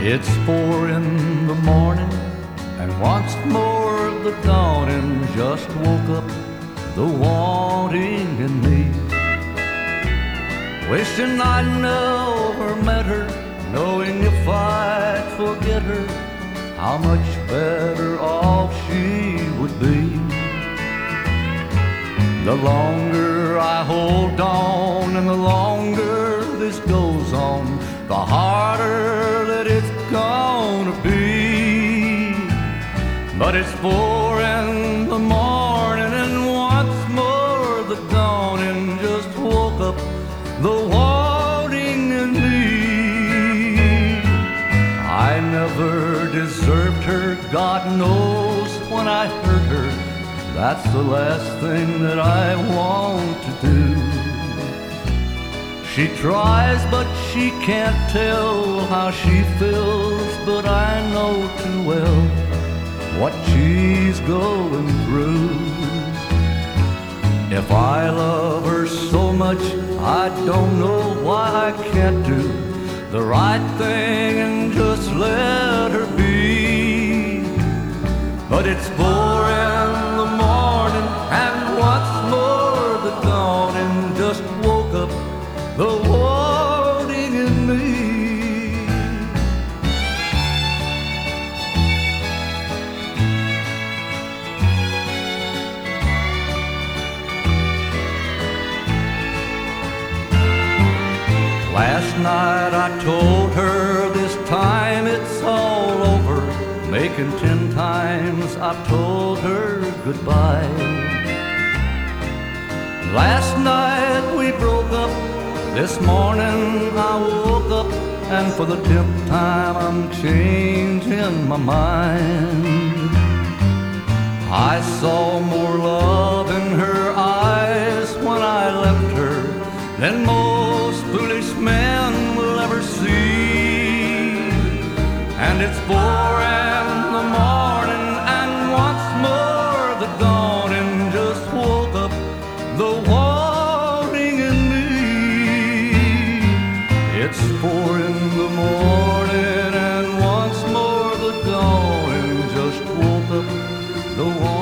It's 4 in the morning, and once more the dawning just woke up the wanting in me. Wishing I'd never met her, knowing if I'd forget her, how much better off she would be. The longer I hold on and the longer this goes on, the harder that it's gonna be. But it's 4 in the morning, and once more the dawning just woke up the wanting in me. I never deserved her, God knows when I hurt her, that's the last thing that I want to do. She tries, but she can't tell how she feels, but I know too well what she's going through. If I love her so much, I don't know why I can't do the right thing and just let her be. But it's 4 in the morning, and once more the dawning just woke up the wanting in me. Last night I told her this time it's all over, making 10 times I've told her goodbye. Last night we broke up, this morning I woke up, and for the 10th time I'm changing my mind. I saw more love in her eyes when I left her than most foolish men will ever see. And it's 4 in the morning, and once more the dawning just woke up the wanting in me. It's 4 in the morning, and once more the dawning just woke up the wanting.